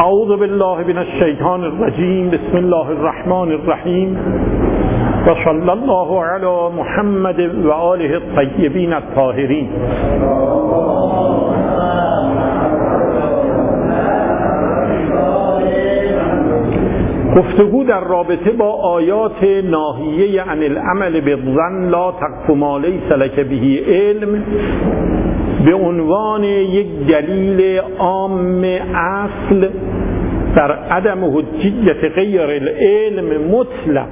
اعوذ بالله من الشیطان الرجیم. بسم الله الرحمن الرحیم و صلی الله علی محمد و آله الطیبین الطاهرین. گفتگو در رابطه با آیات ناهیه عن العمل بالظن لا تقف ما لیس لک به علم به عنوان یک دلیل عام اصل در عدم حجیت غیر العلم مطلق.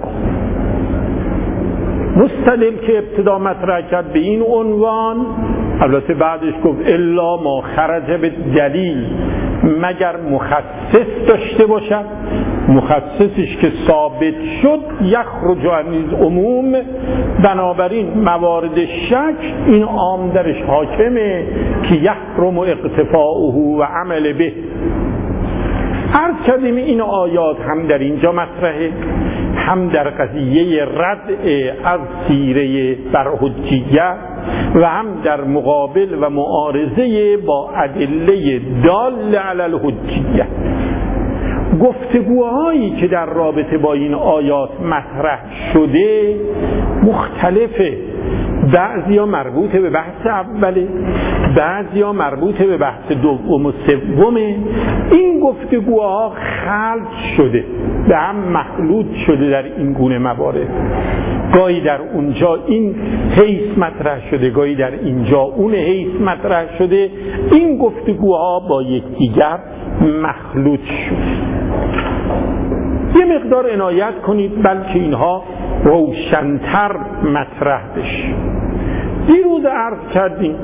مستدل که ابتدا مطرح کرد به این عنوان، البته بعدش گفت الا ما خرج به دلیل، مگر مخصص داشته باشد، مخصصش که ثابت شد یخرج عن العموم، بنابراین موارد شک این عام درش حاکمه که یحرم اقتفاؤه و عمل به. عرض کردیم این آیات هم در اینجا مطرحه، هم در قضیه ردع از سیره بر حجیت و هم در مقابل و معارضه با ادله دال علی الحجیت. گفتگوهایی که در رابطه با این آیات مطرح شده مختلفه، بعضیا مربوط به بحث اوله، بعضیا مربوط به بحث دوم و سومه. این گفتگوها خلط شده، به هم مخلوط شده در این گونه موارد. گاهی در اونجا این حیث مطرح شده، گاهی در اینجا اون حیث مطرح شده. این گفتگوها با یکدیگر مخلوط شده. یه مقدار عنایت کنید بلکه اینها روشن‌تر مطرح بشه. دیروز عرض کردیم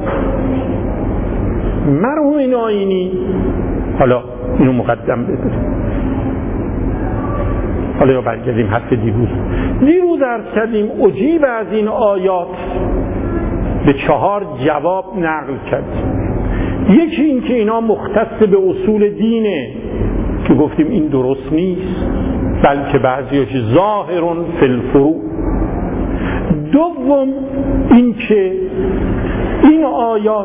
مرحوم ناینی، حالا اینو مقدم بداریم، حالا یا برگردیم حرف دیروز عرض کردیم اجیب از این آیات به 4 جواب نقل کردیم. یکی این که اینا مختص به اصول دینه که گفتیم این درست نیست، بلکه بعضیش ظاهرون فی الفروع. دوم این که این آیات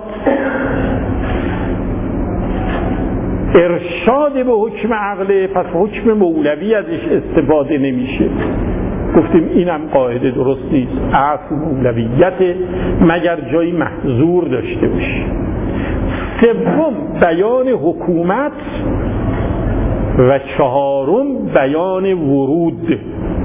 ارشاد به حکم عقله، پس حکم مولوی ازش استفاده نمیشه. گفتیم اینم قاعده درست نیست، اصل مولویت مگر جایی محظور داشته باشه. سوم بیان حکومت و 4م بیان ورود.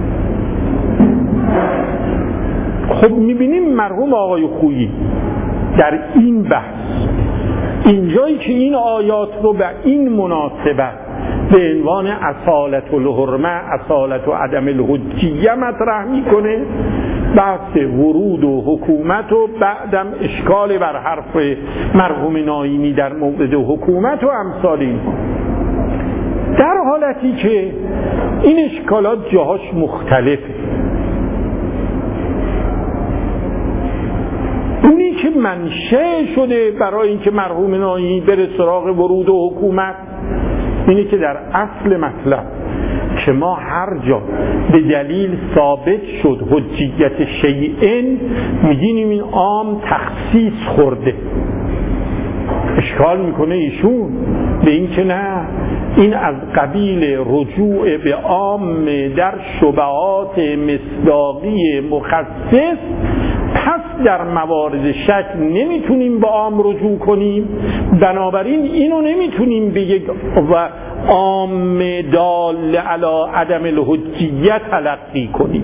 خب میبینیم مرحوم آقای خویی در این بحث، اینجایی که این آیات رو به این مناسبت به عنوان اصالت الحرمه، اصالت و عدم الحجیه مطرح میکنه، بحث ورود و حکومت و بعدم اشکال بر حرف مرحوم ناینی در مورد حکومت و امثال اینها، در حالتی که این اشکالات جاهاش مختلفه. اونی که منشأ شده برای اینکه مرحوم ناینی بره سراغ ورود و حکومت اینه که در اصل مطلب که ما هر جا به دلیل ثابت شد حجیت شیئن میگیم این عام تخصیص خورده. اشکال میکنه ایشون به این که نه، این از قبیل رجوع به عام در شبهات مصداقی مخصص، پس در موارد شک نمیتونیم به عام رجوع کنیم، بنابراین اینو نمیتونیم به یک عام دال علی عدم الحجیت تلقی کنیم.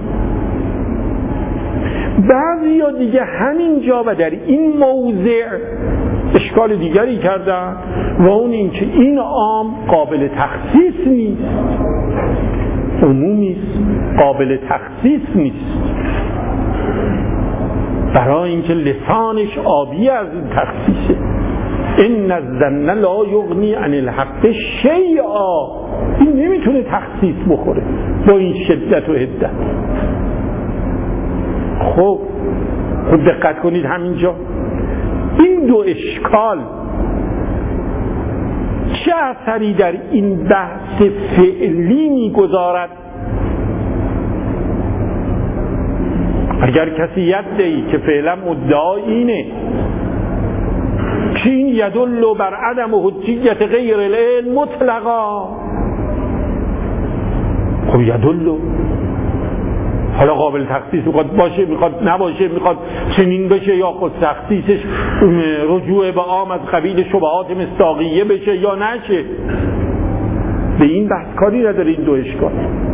بعضی یا دیگه همین جا و در این موضع اشکال دیگری کردن و اون این که این عام قابل تخصیص نیست، عمومی است، قابل تخصیص نیست، برای اینکه لسانش آبی از این تخصیصه. ان الظن لا یغنی عن الحق شیئا، این نمیتونه تخصیص بخوره با این شدت و حدت. خب دقت کنید همینجا این دو اشکال چه اثری در این بحث فعلی میگذارد؟ اگر کسی یدعی که فعلا مدعا اینه که این یدل بر عدم حجیت غیر العلم مطلقا. خب یدل حالا قابل تخصیص میخواد باشه، میخواد نباشه، میخواد چنین بشه یا خود تخصیصش رجوع به عام از قبیل شبهات مصداقیه بشه یا نشه. به این بحث کاری نداره این دو اشکال.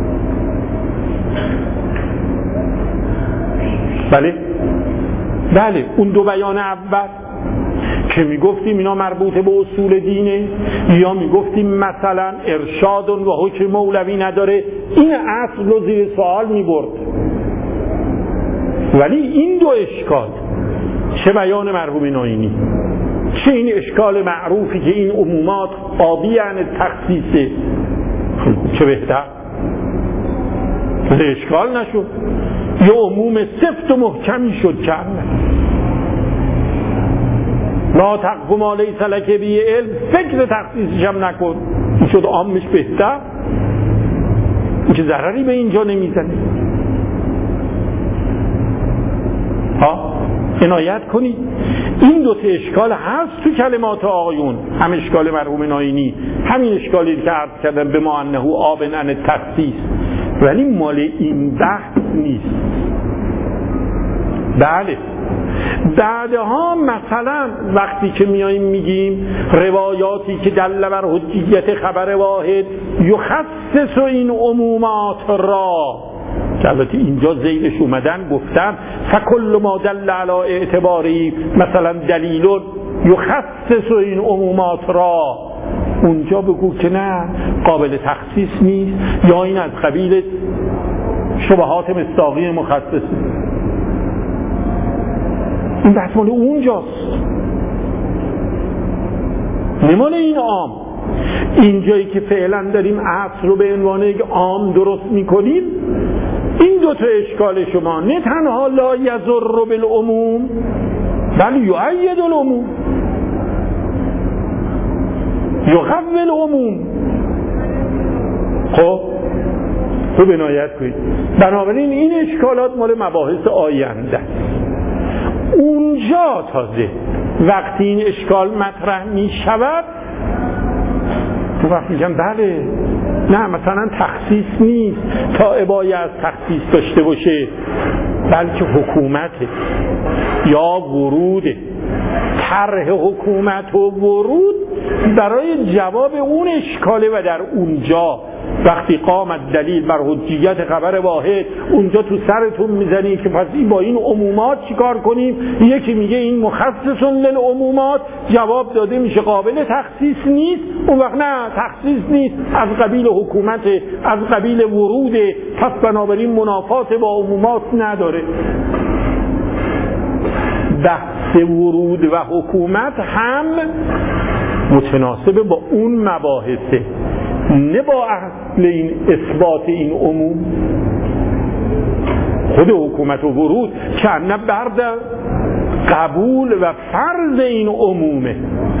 بله اون دو بیان اول که میگفتیم اینا مربوط به اصول دینه یا میگفتیم مثلا ارشاد و حکم مولوی نداره، این اصل رو زیر سوال میبرد. ولی این دو اشکال، چه بیان مرحوم ناینی چه این اشکال معروفی که این عمومات قاضی عن تخصیصه، چه بهتر اشکال نشد، یه عموم سفت و محکمی شد. چند لا تقف ما لیس لک به علم، فکر تخصیصش هم نکن، این شد عامش بهتر، این که ضرری به اینجا نمیزنه. عنایت کنید این دو تا اشکال هست تو کلمات آقایون، هم اشکال مرحوم ناینی، همین اشکالی که عرض کردم به ما انه آب عن تخصیص، ولی مال این بحث نیست. بله بعدها مثلا وقتی که میاییم میگیم روایاتی که دل بر حجیت خبر واحد یخصص این عمومات را، که البته اینجا زیلش اومدن گفتن فکل ما دل علی اعتباری مثلا دلیل یخصص این عمومات را، اونجا بگو که نه قابل تخصیص نیست یا این از قبیل شبهات مصداقی مخصصه. این بحث مال اونجاست، نمال این عام. اینجایی که فعلا داریم اصل رو به عنوان یک عام درست میکنیم، این دو تا اشکال شما نه تنها لا یضر بالعموم بل یؤید العموم یقوی العموم. خب عنایت کنید. بنابراین این اشکالات مال مباحث آینده. اونجا تازه وقتی این اشکال مطرح می شود تو وقت میگم بله نه مثلا تخصیص نیست تا ابایه از تخصیص داشته باشه، بلکه حکومته یا وروده. طرح حکومت و ورود برای جواب اون اشکاله و در اونجا وقتی قامت دلیل بر حجیت خبر واحد اونجا تو سرتون میزنی که پس با این عمومات چیکار کنیم. یکی میگه این مخصص للعمومات، جواب داده میشه قابل تخصیص نیست. اون وقت نه تخصیص نیست، از قبیل حکومت، از قبیل وروده، پس بنابراین منافات با عمومات نداره. بحث ورود و حکومت هم متناسب با اون مباحثه، نه با اصل این اثبات این عموم. خود حکومت و ورود که نه برد قبول و فرض این عمومه.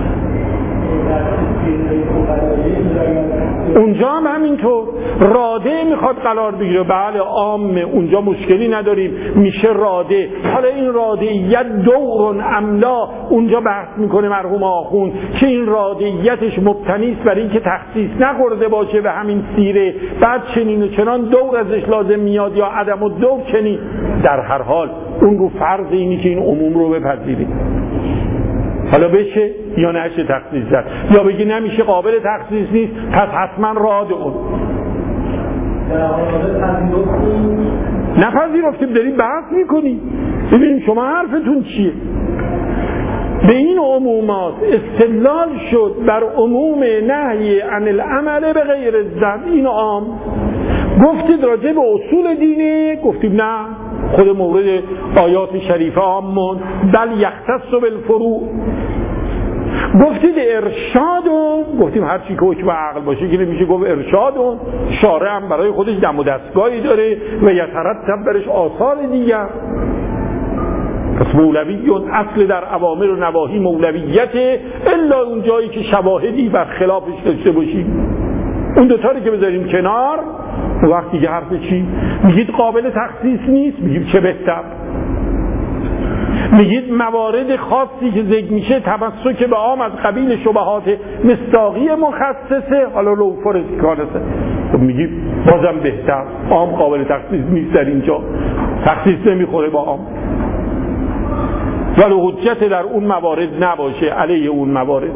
اونجا هم همینطور راده میخواد قرار بگیره، بله عامه، اونجا مشکلی نداریم، میشه راده. حالا این رادهیت دور املا، اونجا بحث میکنه مرحوم آخوند که این رادهیتش مبتنی است بر این که تخصیص نخورده باشه و همین سیره، بعد چنین و چنان دور ازش لازم میاد یا عدم و دور چنین. در هر حال اون رو فرض اینی که این عموم رو بپذیریم، حالا بشه یا نشه تخصیص زد، یا بگی نمیشه قابل تخصیص نیست پس حتما راد اون. نپذیرفتیم داریم بحث میکنیم ببینیم شما حرفتون چیه. به این عمومات استدلال شد بر عموم نهی عن العمل به غیر الظن. این عام گفتید راجع به اصول دینه، گفتیم نه خود مورد آیات شریفه عامون بل یختص بالفروع. گفتید ارشادون، گفتیم هر چی که حکم عقل باشه که نمیشه گفت ارشادون، شارع هم برای خودش دم و دستگاهی داره و یترتب برش آثار دیگر. پس مولویون اصل در اوامر و نواهی مولویته، الا اون جایی که شواهدی بر خلافش داشته باشیم. اون دوتا رو که بذاریم کنار، وقتی که حرف چی؟ میگید قابل تخصیص نیست، میگیم چه بهتر. میگید موارد خاصی که ذکر میشه تمسک به عام از قبیل شبهات مصداقی مخصصه. حالا لو فرض کانسه میگید بازم بهتر، عام قابل تخصیص نیست، در اینجا تخصیص نمیخوره با عام، ولی حجت در اون موارد نباشه علیه اون موارد.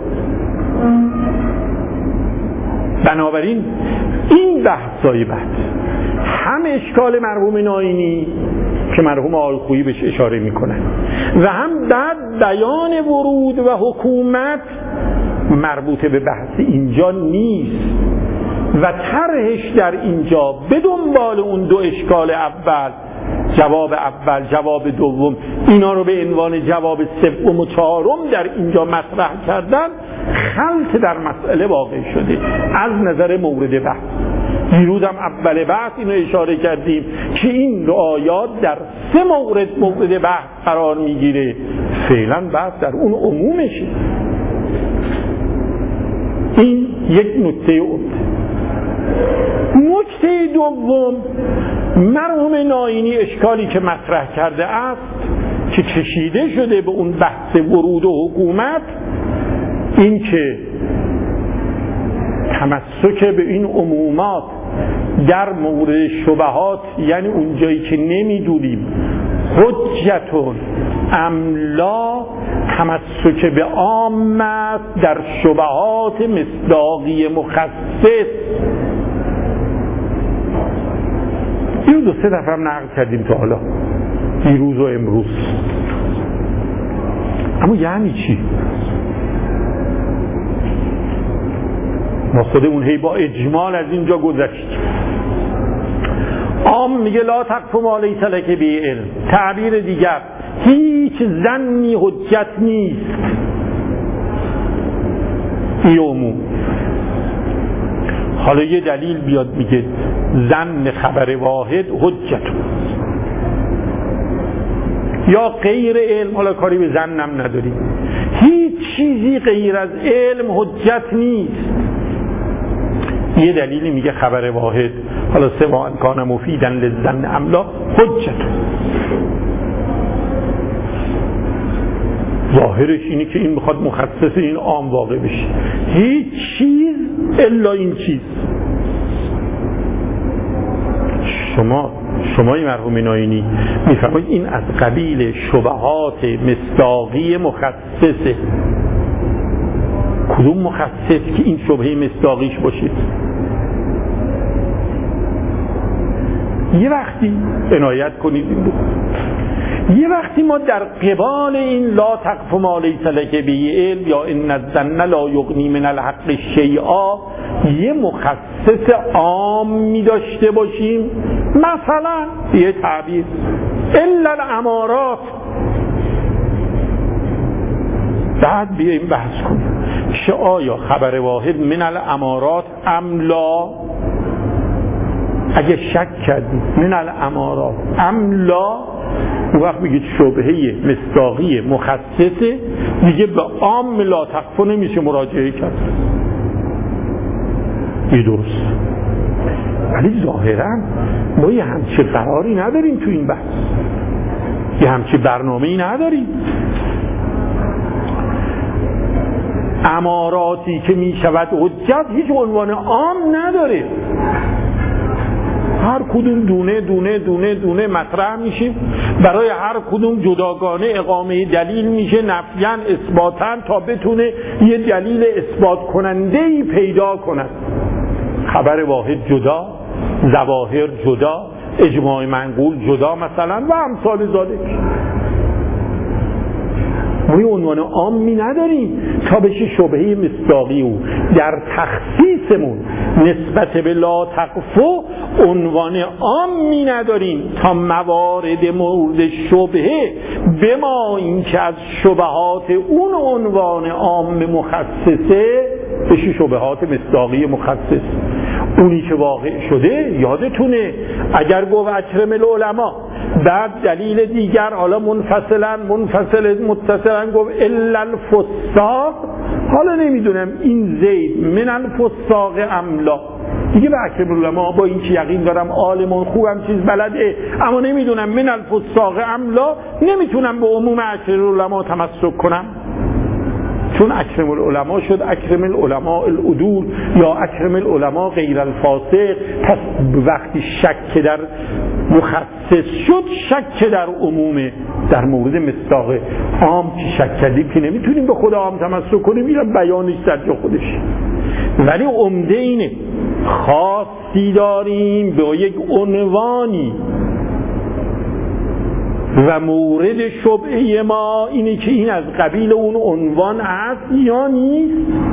بنابراین این بحثای بعد هم اشکال مرحوم ناینی که مرحوم آلخویی بهش اشاره میکنن و هم بعد بیان ورود و حکومت مربوط به بحث اینجا نیست و طرحش در اینجا به دنبال اون دو اشکال اول، جواب اول، جواب دوم، اینا رو به عنوان جواب سوم و چهارم در اینجا مطرح کردن، خلط در مسئله واقع شده از نظر مورد بحث. دیروز هم اول بحث اینو اشاره کردیم که این آیات در 3 مورد بحث قرار میگیره، فعلا بحث در اون عمومشه. این یک نکته نکته دوم، مرحوم ناینی اشکالی که مطرح کرده است که کشیده شده به اون بحث ورود و حکومت، این که تمسک به این عمومات در مورد شبهات، یعنی اون جایی که نمیدونیم حجتون املا، تمسک به عام است در شبهات مصداقی مخصص. این 2-3 دفعه هم نقل کردیم تا حالا، دیروز و امروز. اما یعنی چی؟ ما خودمون هی با اجمال از اینجا گذشتیم. عام میگه لا تقف ما لیس لک به علم، تعبیر دیگر هیچ ظنی حجت نیست. این عموم. حالا یه دلیل بیاد میگه ظن خبر واحد حجت، یا غیر علم، حالا کاری به ظنم نداریم، هیچ چیزی غیر از علم حجت نیست. یه دلیلی میگه خبر واحد، حالا سواء کان مفیدا للظن ام لا حجت. ظاهرش اینه که این میخواد مخصص این عام واقع بشه، هیچ چیز الا این چیز. شمای مرحوم ناینی میفرمایید این از قبیل شبهات مصداقی مخصصه. کدوم مخصص که این شبهه مصداقیش باشه؟ یه وقتی عنایت کنید این بود، یه وقتی ما در قبال این لا تقف ما لیس لک به علم یا ان الظن لا یغنی من الحق شیئا یه مخصص عامی داشته باشیم، مثلا یه تعبیر الا الامارات، بعد بیاییم بحث کنیم که آیا خبر واحد من الامارات ام لا. اگه شک کردیم من الامارات ام لا، اون وقت بگید شبهه مصداقی مخصصه، دیگه به عام لا تقف نمیشه مراجعه کرد. این درست، ولی ظاهرا ما یه همچه قراری نداریم تو این بحث، یه همچه برنامه‌ای نداریم. اماراتی که می شود حجت هیچ عنوان عام نداره، هر کدوم دونه دونه دونه دونه مطرح میشه، برای هر کدوم جداگانه اقامه دلیل میشه، نفیاً اثباتاً، تا بتونه یه دلیل اثبات کننده‌ای پیدا کند. خبر واحد جدا، ظواهر جدا، اجماع منقول جدا مثلا و امثال ذالک. ما یه عنوان عامی نداریم تا بشه شبهه مصداقی او. در تخصیصمون نسبت به لا تقفو عنوان عامی نداریم تا موارد مورد شبهه به ما این که از شبهات اون عنوان عام مخصصه بشه شبهات مصداقی مخصص. اونی که واقع شده یادتونه، اگر گفت اکرم العلماء، بعد دلیل دیگر حالا منفصلا متصلا گفت الا الفساق، حالا نمیدونم این زید من الفساق ام لا، دیگه به اکرم العلماء با این که یقین دارم عالمون خوبم چیز بلده اما نمیدونم من الفساق املا، نمیتونم به عموم اکرم العلماء تمسک کنم، چون اکرم العلماء شد اکرم العلماء العدول یا اکرم العلماء غیر الفاسق. پس وقتی شک در مخصص شد شک در عمومه. در مورد مصداق عام که شک کردیم که نمیتونیم به خود عام تمسک کنیم، میرم بیانش در جا خودش. ولی عمده اینه خاصی داریم به یک عنوانی و مورد شبهه ما اینه که این از قبیل اون عنوان هست یا نیست.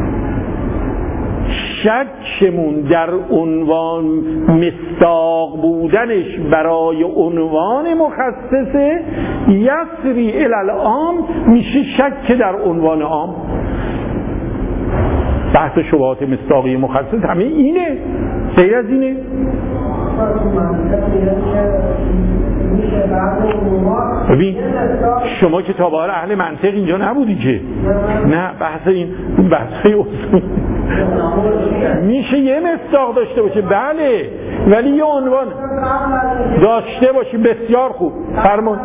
شکمون در عنوان مصداق بودنش برای عنوان مخصصه یسری الالعام میشه شک در عنوان عام. بحث شبهات مصداقی مخصص همه اینه، غیر از اینه. ببین شما که تا بار اهل منطق اینجا نبودی که نه، بحث این بحث اصول میشه یه مصداق داشته باشه بله، ولی یه عنوان داشته باشی. بسیار خوب فرمان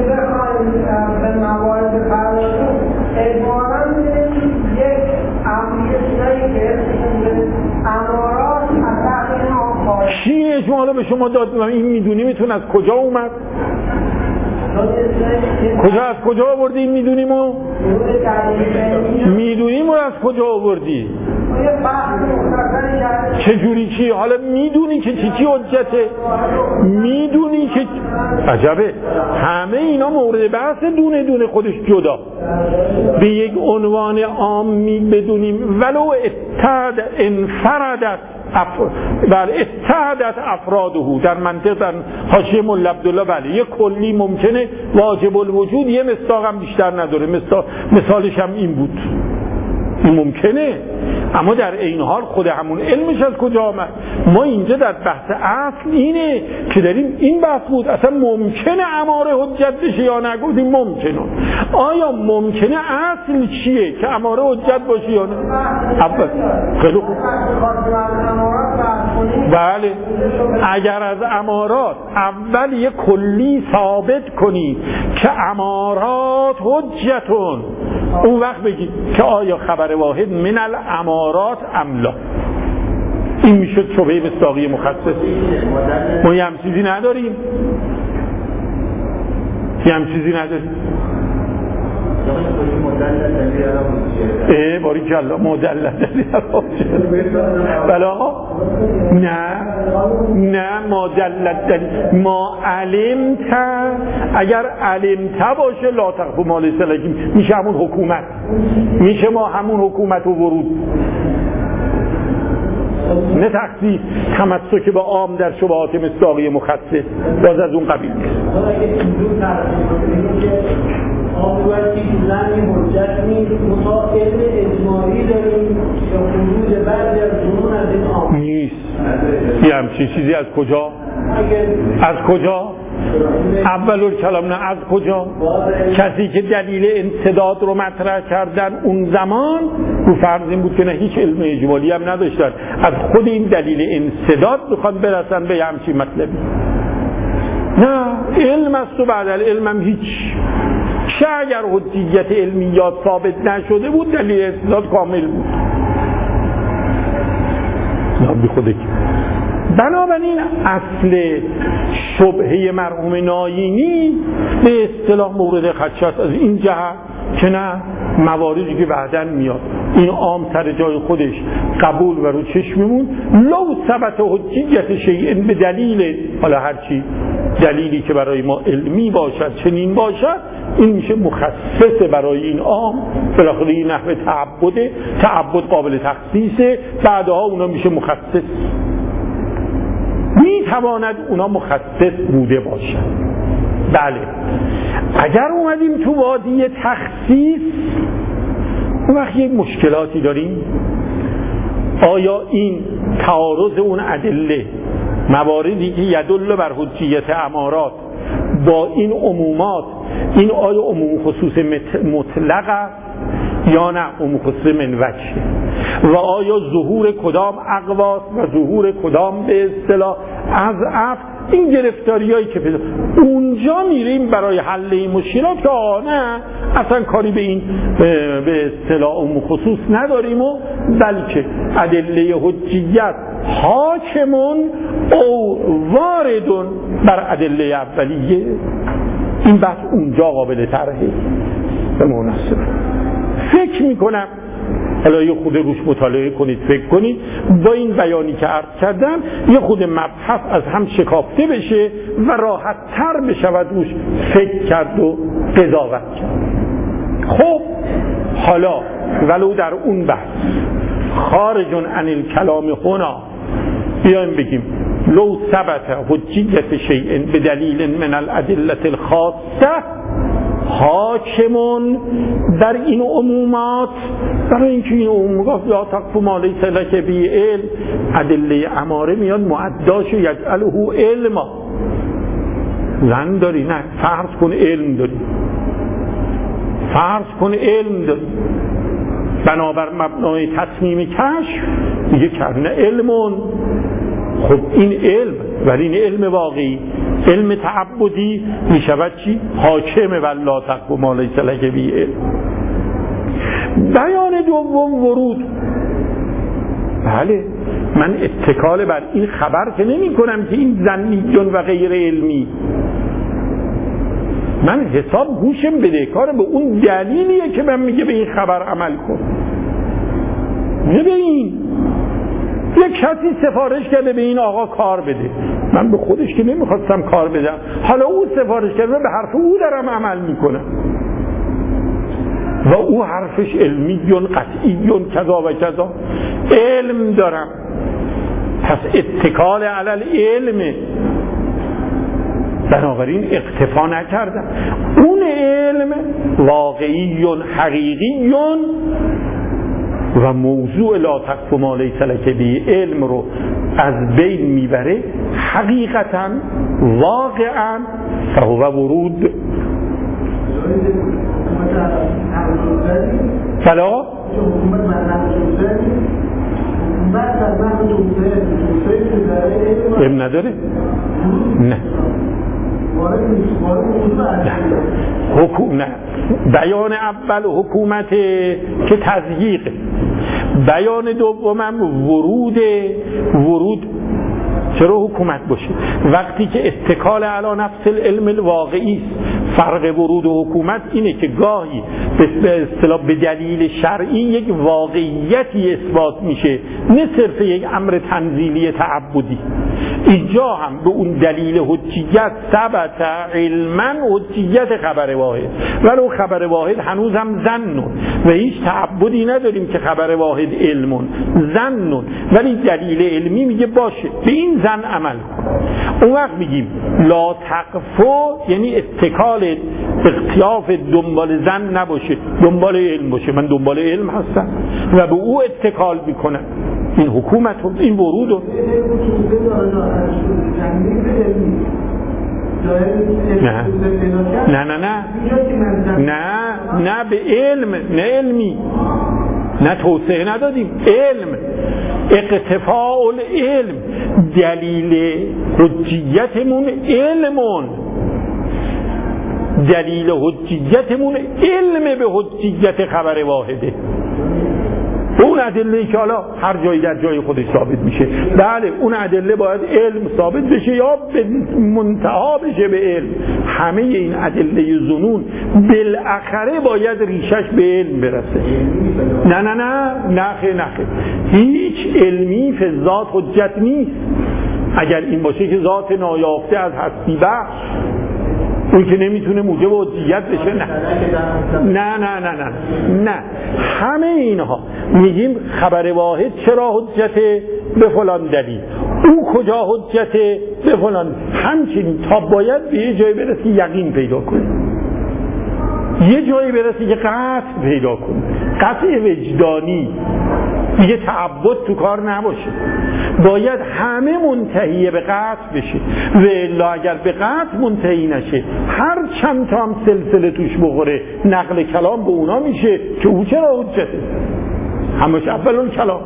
چی اجمالا به شما داد؟ این میدونی میتون از کجا اومد؟ از کجا آوردی این میدونیم و از کجا آوردی؟ چجوری چی؟ حالا میدونی که چی حجته؟ میدونی که عجبه همه اینا مورد بحث دونه دونه خودش جدا. به یک عنوان عام بدونیم ولو انفردت بله اتحدت افراده در منطق در حاشیه مولا عبدالله بله یه کلی ممکنه واجب الوجود یه مصداق هم بیشتر نداره، مثالش هم این بود، این ممکنه. اما در این حال خود همون علمش از کجا آمد؟ ما اینجا در بحث اصل اینه که داریم این بحث بود اصلا ممکنه اماره حجت بشه یا نگفتیم ممکنه. آیا ممکنه اصل چیه که اماره حجت باشه یا نه؟ اول خیلی خوب بله اگر از امارات اول یک کلی ثابت کنی که امارات حجتون، اون وقت بگید که آیا خبر واحد من الامارات املا. این میشد شبهه مصداقی مخصص. ما یه هم چیزی نداریم، باری کلا مدلل بله آقا نه مدلل ما علمت، اگر علمت باشه لا تخف ما لیس لک میشه همون حکومت، میشه ما همون حکومت و ورود، نه تخصیص تمسک به عام در شبهات مصداقی مخصص باز از اون قبیل نیست. آموزی دیدن حجت نیست، مطابق اجماعی داریم یا خروج بعضی از جنون از این عام نیست. یه همچین چیزی از کجا؟ از کجا؟ اولو کلام نه از کجا؟ کسی که دلیل انسداد رو مطرح کردن اون زمان رو فرض این بود که نه هیچ علم اجمالی هم نداشتن، از خود این دلیل انسداد بخواد برسن به همچین مطلبی. نه علم است و بعد العلم هم هیچ. چه اگر حجیت علمیات ثابت نشده بود دلیل استدلال کامل بود. بی خودک. بنابراین اصل شبهه مرحوم ناینی به اصطلاح مورد خدشات از این جهت که نه مواردی که بعداً میاد این عام سر جای خودش قبول و رو چشممون لو ثبت حجیت شیء به دلیل، حالا هرچی دلیلی که برای ما علمی باشد چنین باشد، این میشه مخصص برای این عام. بالاخره این نحوه تعبد قابل تخصیصه، بعدها اونا میشه مخصص، میتواند اونا مخصص بوده باشد. بله اگر اومدیم تو وادی تخصیص اون وقت یک مشکلاتی داریم. آیا این تعارض اون ادله مواردی که یدل بر حجیت امارات با این عمومات، این آیا عموم خصوص مطلق است یا نه اون مخصص من وجه و آیا ظهور کدام اقواس و ظهور کدام به اصطلاح اضعف، این گرفتاریایی که پیدا اونجا میریم برای حل این مشکلات که نه اصلا کاری به این به اصطلاح اون خصوص نداریم و بلکه ادله حجیت حاکمون او واردون بر ادله اولیه. این بحث اونجا قابل طرحه به مناسبه. فکر میکنم حالا یه خود روش مطالعه کنید، فکر کنید، با این بیانی که عرض کردم یه خود مبحث از هم شکافته بشه و راحت تر بشود روش فکر کرد و قضاوت کرد. خب حالا ولو در اون بحث خارج عن الکلام هنا بیایم بگیم لو ثبت حجیت شیء بدلیل من الادله الخاصه حاکمون در این عمومات، برای اینکه این عمومات یا تقف ما لیس لک به علم، ادله اماره میاد معداش یجعله علما. زن داری؟ نه، فرض کن علم داری، فرض کن علم داری، بنابر مبنای تصمیم کشف میگه کرنه علمون. خب این علم، ولی این علم واقعی، علم تعبدی میشود چی؟ حاکم والله تقف ما لیس لک به علم. بیان دوم ورود. بله من اتکال بر این خبر که نمی کنم که این ظنیون و غیر علمی، من حساب گوشم بدهکار به اون دلیلیه که من میگه به این خبر عمل کن. ببین یک کسی سفارش کرده به این آقا کار بده، من به خودش که نمیخواستم کار بدم، حالا او سفارش کرده، به حرف او دارم عمل میکنم و او حرفش علمیون قطعیون کذا و کذا، علم دارم، پس اتکال علل علمه، بنابراین اقتفا نکردم. اون علم واقعیون حقیقیون و موضوع لا تقف ما لیس لک به علم رو از بین میبره حقیقتا واقعا، فهو ورود. فلا علم نداره؟ نه نه. بیان اول حکومت که تضییق، بیان دومم ورود. چرا حکومت باشه؟ وقتی که اتکال علی نفس العلم الواقعی است. فرق ورود و حکومت اینه که گاهی به اصطلاح به دلیل شرعی یک واقعیتی اثبات میشه، نه صرف یک امر تنزیلی تعبدی. اینجا هم به اون دلیل حجیت ثبت علما حجیت خبر واحد، ولو خبر واحد هنوز هم ظنون و هیچ تعبدی نداریم که خبر واحد علمون ظنون، ولی دلیل علمی میگه باشه به این ظن عمل کن. اون وقت میگیم لا تقفو، یعنی اتکال اختیاف دنبال ظن نباشه، دنبال علم باشه. من دنبال علم هستم و به او اتکال میکنم. این حکومت و این ورود و نه به علم، نه علمی، نه توسعه ندادیم، علم اقتفاء العلم، دلیل حجیتمون علمون، دلیل حجیتمون علم به حجیت خبر واحده. اون ادله که حالا هر جایی در جای خودش ثابت میشه، بله اون ادله باید علم ثابت بشه یا به منتها بشه به علم. همه این ادله ظنون بالاخره باید ریشش به علم برسه. نه هیچ علمی فی ذات حجت نیست. اگر این باشه که ذات نایافته از هستی بخش، اون که نمیتونه موجب حجیت بشه. نه همه اینها میگیم خبر واحد چرا حجته به فلان دلیل، او کجا حجته به فلان، همچنین تا باید به یه جایی برسی یقین پیدا کنی، یه جایی برسی که قطع پیدا کنی، قطع وجدانی. دیگه تعبد تو کار نباشه، باید همه منتهی به قطع بشه و الا اگر به قطع منتهی نشه هر چند تا هم سلسله توش بخوره نقل کلام به اونا میشه که او چرا حجته، همش اولون کلام.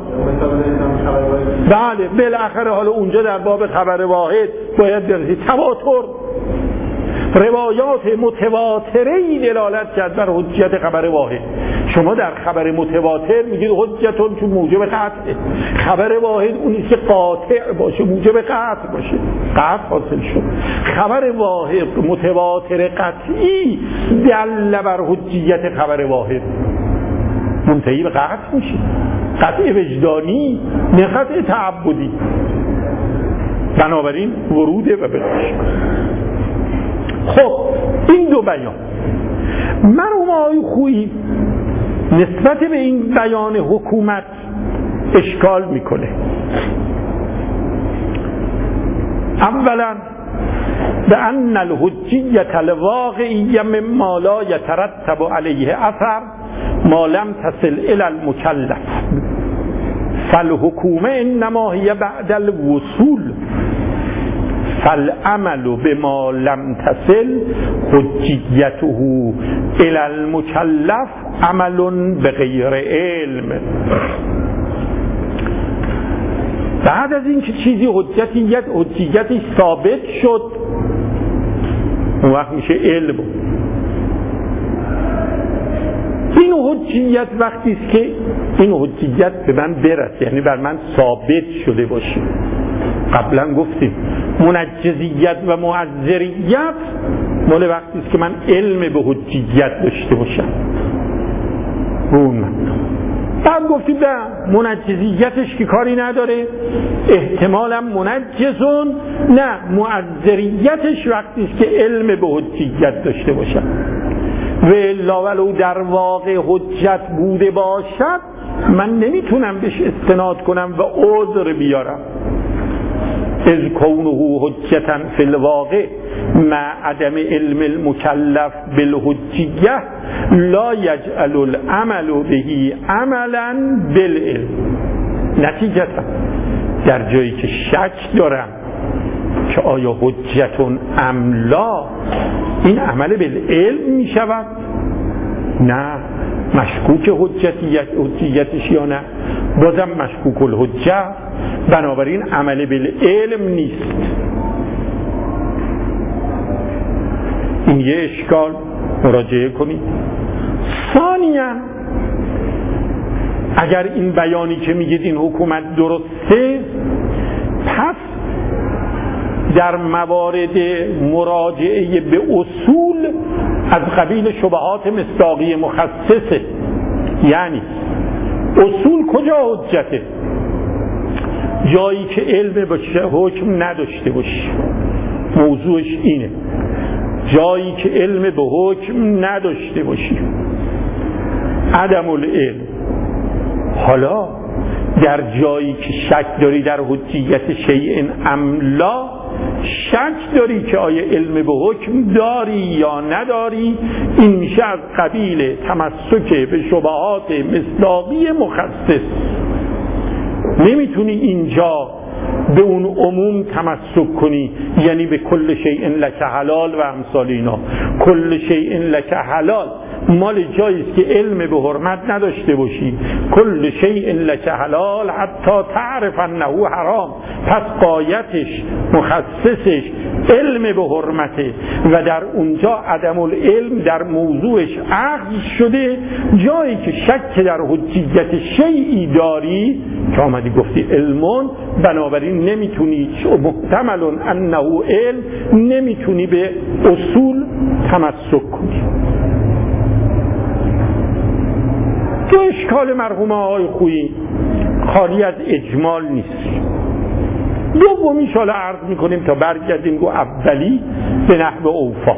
بله بالاخره حالا اونجا در باب خبر واحد باید برسید تواتر، روایات متواتره‌ای دلالت کرد بر حجیت خبر واحد. شما در خبر متواتر میگید حجتون چون موجب قطعه، خبر واحد اونی که قاطع باشه موجب قطع باشه، قطع حاصل شد. خبر واحد متواتر قطعی دل بر حجیت خبر واحد، منتهی به قطع میشه، قطع وجدانی نه قطع تعبدی. بنابراین وروده و بقاش. خب این دو بیان مرحوم آقای خویی نسبت به این بیان حکومت اشکال میکنه. اولا به ان الحجیت الواقعیه مما لا یترتب علیه اثر ما لم تصل الی المکلف فالحکومه انما هی بعد الوصول فالعمل بما لم تصل حجیته الی المکلف عمل بغیر علم. بعد از این که چیزی حجیتی ثابت شد اون وقت میشه علم. این حجیت وقتی است که این حجیت به من برسه، یعنی بر من ثابت شده باشه. قبلا گفتیم منجزیت و معذریت مال وقتی است که من علم به حجیت داشته باشم. بعد گفتیم نه منجزیتش که کاری نداره، احتمالا منجزون، نه معذریتش وقتی است که علم به حجیت داشته باشم. و الا ولو در واقع حجت بوده باشد من نمیتونم بهش استناد کنم و عذر بیارم. از کونه حجتا فی الواقع مع عدم علم المکلف بالحجیه لا یجعل العمل به عملا بالعلم. نتیجتا در جایی که شک دارم که آیا حجتون املا این عمل بالعلم می شود، نه مشکوک حجیتش یا نه بازم مشکوک الحجه، بنابراین عمل بالعلم نیست. این یه اشکال مراجعه کنید. ثانیاً اگر این بیانی که میگید این حکومت درسته، پس در موارد مراجعه به اصول از قبیل شبهات مصداقی مخصصه. یعنی اصول کجا حجته؟ جایی که علم باشه حکم نداشته باشه. موضوعش اینه، جایی که علم به حکم نداشته باشی، عدم العلم. حالا در جایی که شک داری در حجیت شیء املا، شک داری که آیا علم به حکم داری یا نداری، این میشه از قبیل تمسک به شبهات مصداقی مخصص. نمیتونی اینجا به اون عموم تمسک کنی، یعنی به کل شیء لک حلال و امثال اینا. کل شیء لک حلال مال جایی است که علم به حرمت نداشته باشی. کل شیء لک حلال حتی تعرف انه حرام، پس قایتش مخصصش علم به حرمته و در اونجا عدم العلم در موضوعش عقد شده. جایی که شک در حجیت شیئی داری که آمدی گفتی علمون، بنابراین نمیتونی محتمل انه علم، نمیتونی به اصول تمسک کنی. دو اشکال مرحوم آقای خویی خالی از اجمال نیست. دومیش حالا عرض میکنیم تا برگردیم گو اولی به نحو اوفا.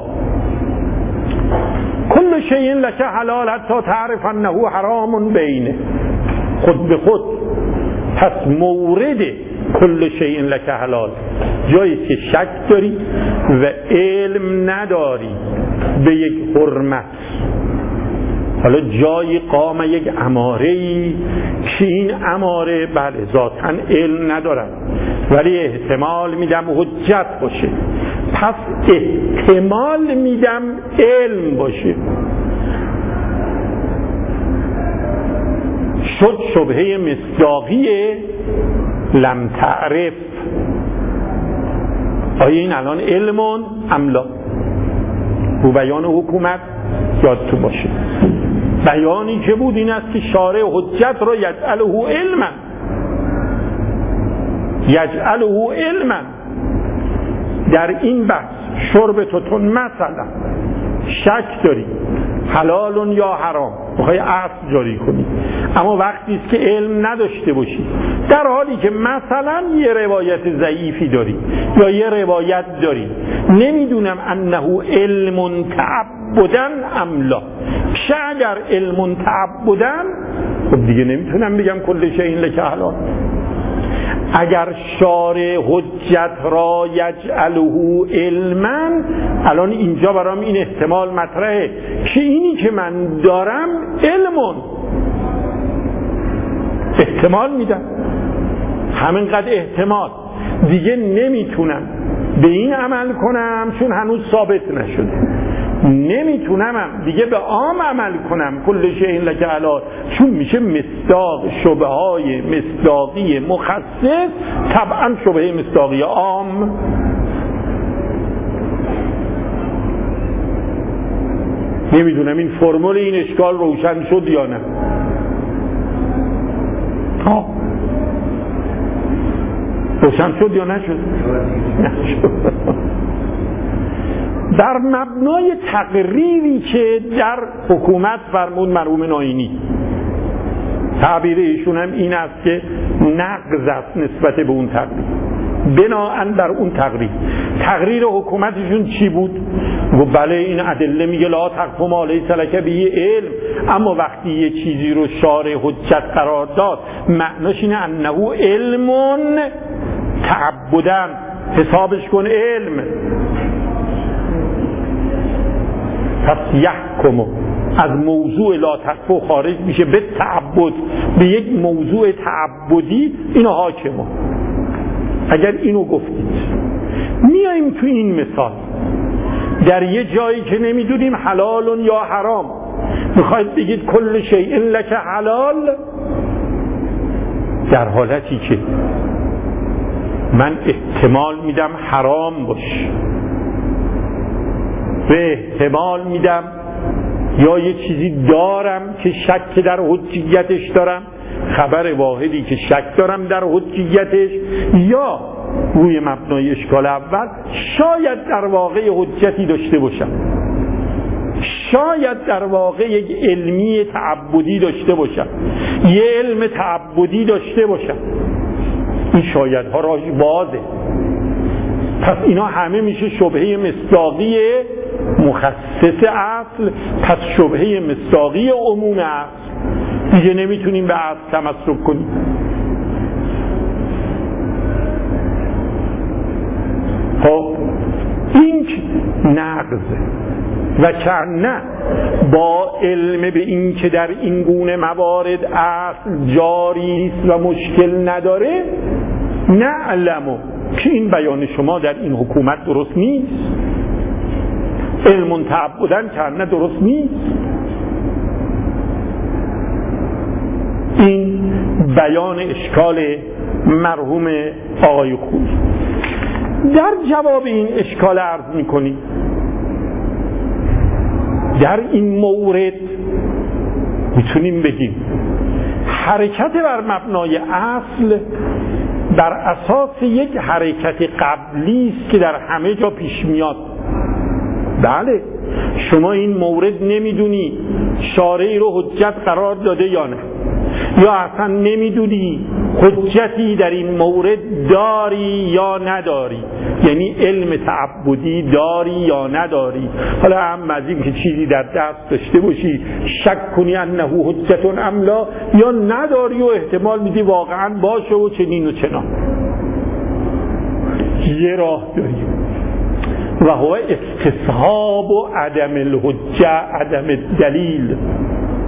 کل شیء لک حلال حتی تعرف انه حرام بینه. خود به خود پس مورد کل شیء لک حلال جایی که شک داری و علم نداری به یک حرمت، حالا جای قام یک اماره‌ای که این اماره بله ذاتاً علم ندارد ولی احتمال میدم حجت باشه، پس احتمال میدم علم باشه. شد شبهه مصداقی لم تعرف. آیا این الان علمون املا؟ رو بیان حکومت یادتون باشه بیانی که بود این است که شارع حجت را یجعله علما در این بحث شربتتون مثلا شک داری حلال یا حرام بخوای اصل جاری کنی، اما وقتی است که علم نداشته باشی در حالی که مثلا یه روایت ضعیفی داری یا یه روایت داری نمیدونم انه علم تعبدن ام لا، چه اگر علم تعبدن خب دیگه نمیتونم بگم کل شیء لک حلال. اگر شارع حجت را یجعله علما، الان اینجا برام این احتمال مطرحه که اینی که من دارم علمون، احتمال میدم همینقدر احتمال دیگه نمیتونم به این عمل کنم چون هنوز ثابت نشده، نمیتونم دیگه به عام عمل کنم کل شیء لک حلال چون میشه مصداق شبهه های مصداقی مخصص، طبعا شبهه مصداقی عام. نمیدونم این فرمول این اشکال روشن شد یا نه. روشن شد یا نشد؟ نشد. در مبنای تقریری که در حکومت فرمود مرحوم ناینی، تعبیر ایشون هم این است که نقض است نسبت به اون تقریر. بناهن بر اون تقریر حکومتشون چی بود؟ و بله این ادله میگه لا تقف ما لیس لک به علم، اما وقتی یه چیزی رو شارع حجت قرار داد معناش اینه انه علمون تعبدن، حسابش کن علم. پس یحکمو از موضوع لا تقف خارج میشه به تعبد، به یک موضوع تعبدی، اینو حاکمو. اگر اینو گفتید میاییم تو این مثال در یه جایی که نمیدونیم حلال یا حرام، میخواید بگید کل شیء لک حلال، در حالتی که من احتمال میدم حرام باشه و احتمال میدم یا یه چیزی دارم که شک در حجیتش دارم، خبر واحدی که شک دارم در حجیتش، یا روی مبنای اشکال اول شاید در واقع حجتی داشته باشم، شاید در واقع یک علمی تعبدی داشته باشم، یه علم تعبدی داشته باشم، این شایدها راهش بازه. پس اینا همه میشه شبهه مصداقی مخصص اصل، پس شبهه مصداقی عموم اصل، دیگه نمیتونیم به اصل تمسک کنیم. خب این نقضه و چرنه با علم به این که در این گونه موارد اصل جاری است و مشکل نداره، نعلمو که این بیان شما در این حکومت درست نیست، علم تعبدن چرنه درست نیست. این بیان اشکال مرحوم آقای خویی. در جواب این اشکال عرض میکنیم در این مورد میتونیم بگیم حرکت بر مبنای اصل بر اساس یک حرکت قبلی است که در همه جا پیش میاد. بله شما این مورد نمیدونی شارعی رو حجت قرار داده یا نه، یا اصلا نمیدونی حجتی در این مورد داری یا نداری، یعنی علم تعبدی داری یا نداری. حالا هم از این که چیزی در دست داشته باشی شک کنی انه حجتون ام لا، یا نداری و احتمال میدی واقعا باشه و چنین و چنان. یه راه داریم و هو استصحاب و عدم الحجه عدم الدلیل.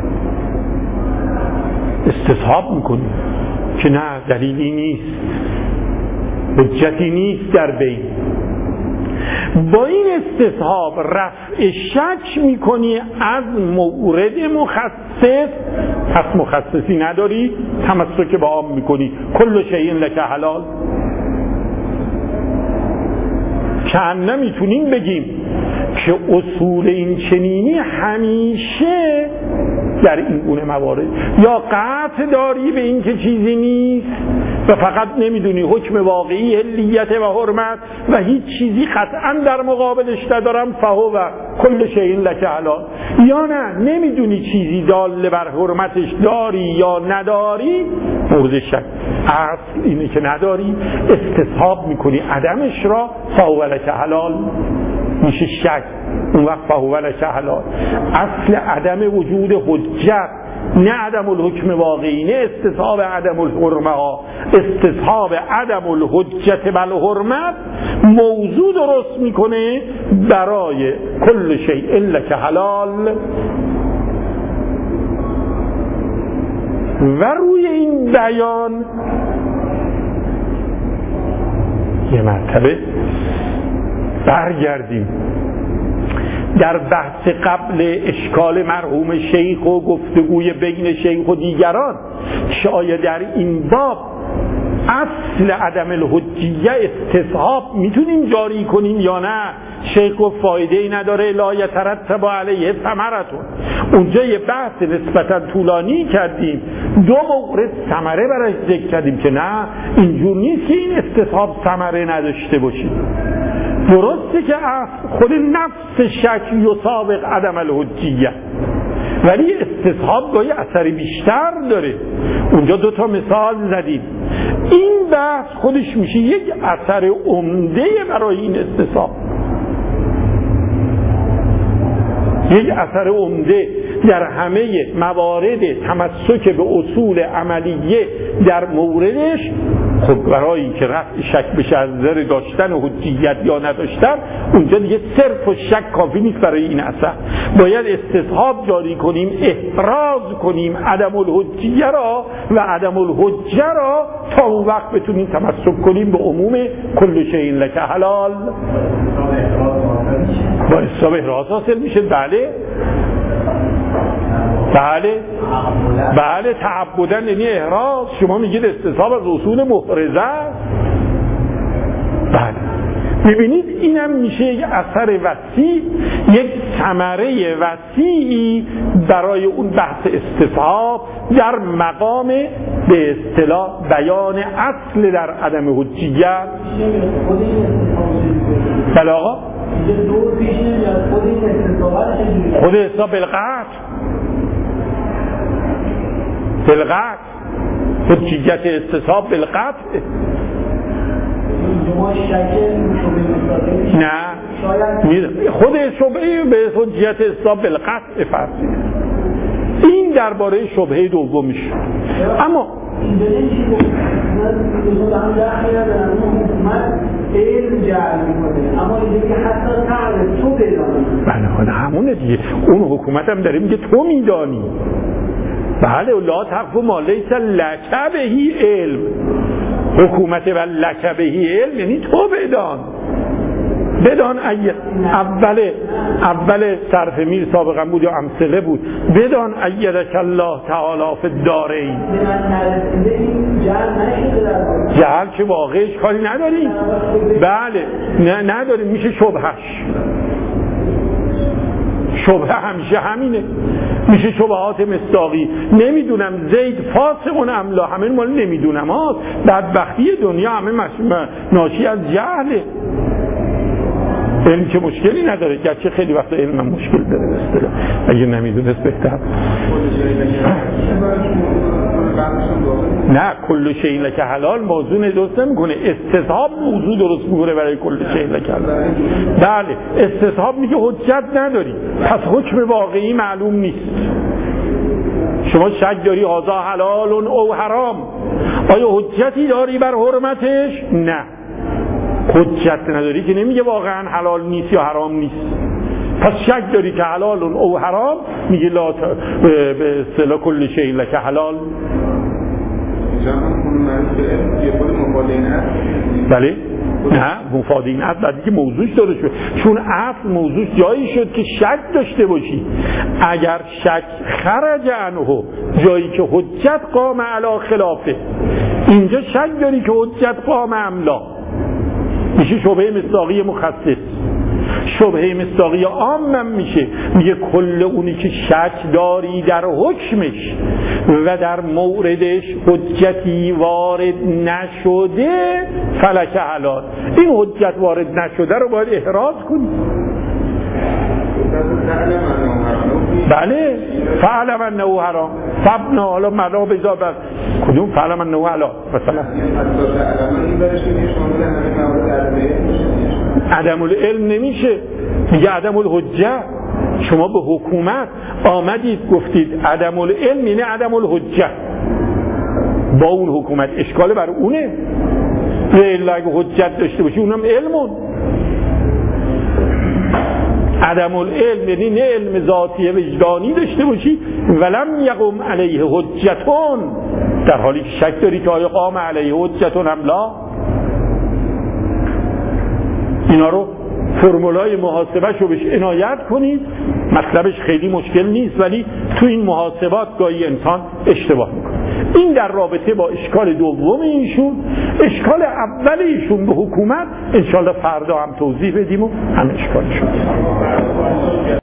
استصحاب میکنیم که نه دلیلی نیست، حجتی نیست در بین. با این استصحاب رفع شک میکنی از مورد مخصص، پس مخصصی نداری، تمسک به عام میکنی، کل شیء لک حلال. که نمیتونیم بگیم که اصول این چنینی همیشه در این گونه موارد یا قطع داری به این که چیزی نیست و فقط نمیدونی حکم واقعی حلیت و حرمت و هیچ چیزی قطعا در مقابلش ندارم فهو و کل شیء لک حلال، یا نه نمیدونی چیزی دال بر حرمتش داری یا نداری، مورد شک. اصل اینه که نداری، استصحاب میکنی عدمش را، فهو لک حلال میشه شک، اون وقت فهو لک حلال. اصل عدم وجود حجت نه عدم الحکم واقعی، نه استصحاب عدم الحرمه ها، استصحاب عدم الحجت بل حرمت موضوع درست میکنه برای کل شیء لک حلال. و روی این بیان یه مرتبه برگردیم در بحث قبل اشکال مرحوم شیخ و گفتگوی بین شیخ و دیگران که آیا در این باب اصل عدم الحجیه استصحاب میتونیم جاری کنیم یا نه. شیخ و فایده‌ای نداره، لا یترتب علیه ثمرتون. اونجا یه بحث نسبتا طولانی کردیم، دو مورد ثمره براش ذکر کردیم که نه اینجور نیست که این استصحاب ثمره نداشته باشه. درسته که خود نفس شک یسابق عدم الحجیه، ولی استصحاب گاهی اثر بیشتر داره. اونجا دو تا مثال زدیم. این بحث خودش میشه یک اثر عمده برای این استصحاب، یک اثر عمده در همه موارد تمسک به اصول عملیه در موردش. خب برای اینکه رفع شک بشه از نظر داشتن حجیت یا نداشتن، اونجا دیگه صرف و شک کافی نیست برای این اثر، باید استصحاب جاری کنیم، احراز کنیم عدم الحجیه را و عدم الحجه را تا اون وقت بتونیم تمسک کنیم به عموم کل شیء لک حلال. با حساب احراز حاصل میشه. بله تعبدن یعنی احراز. شما میگید استصحاب از اصول محرزه. بله میبینید اینم میشه یک اثر وسیع، یک ثمره وسیعی برای اون بحث استصحاب در مقام به اصطلاح بیان اصل در عدم حجیت. بله آقا خود حساب بالقطع حجیت استصحاب بالقطع. نه خود شبهه به حجیت استصحاب بالقطع فرضی. این درباره شبهه دومش. اما بله همونه دیگه، اون حکومت هم داره میگه تو میدانی. بله لا تقف ما لیس لک بهی علم. حکومت و لک بهی علم یعنی تو بدان اول صرف میر سابقا بود یا امثله بود، بدان ایدک الله تعالی فی الدارین. جهل که واقعش کاری نداریم. بله نداریم، میشه شبهه همیشه همینه، میشه شبهات مصداقی. نمیدونم زید فاسق ام لا، همه مال نمیدونم هاست. بدبختی دنیا همه ناشی از جهله. علم که مشکلی نداره، گرچه خیلی وقتا علم هم مشکل داره به اصطلاح، اگه نمیدونست بهتر. نه کل شیء لک حلال موضوع درست نمیکنه، استصحاب موضوع درست میکنه برای کل شیء لک حلال. بله استصحاب میگه حجت نداری، پس حکم واقعی معلوم نیست. شما شک داری هذا حلال او حرام، آیا حجتی داری بر حرمتش؟ نه حجت نداری که نمیگه واقعا حلال نیست یا حرام نیست. پس شک داری که حلال او حرام، میگه لا به اصطلاح کل شیء لک حلال. بله؟ نه مفاد این اصل بعدی که موضوعش درست شد، چون اصل موضوعش جایی شد که شک داشته باشی. اگر شک خرج عنه، جایی که حجت قام علی خلافه، اینجا شک داری که حجت قام املا، میشه شبهه مصداقی مخصص. شبهه مصداقی عام هم میشه، میگه کل اونی که شک داری در حکمش و در موردش حجتی وارد نشده فلک حلال، این حجت وارد نشده رو باید احراز کنی. بله فعلم انه حرام فبنا حالا ملا بذار بر کدوم فعلم انه حلال مثلا عدم العلم نمیشه، میگه عدم الحجه. شما به حکومت آمدید گفتید عدم العلم یعنی عدم الحجه، با اون حکومت اشکال بر اونه. الا اگه حجت داشته باشی اونم علمون. عدم العلم یعنی نه علم ذاتی وجدانی داشته باشی ولم یقم علیه حجتون، در حالی که شک داری که آیا قام علیه حجتون ام لا. اینا رو فرمولای محاسبه شو بهش عنایت کنید. مطلبش خیلی مشکل نیست ولی تو این محاسبات گاهی انسان اشتباه میکنه. این در رابطه با اشکال دوم ایشون. اشکال اول ایشون به حکومت انشالله فردا هم توضیح بدیم و هم اشکالشون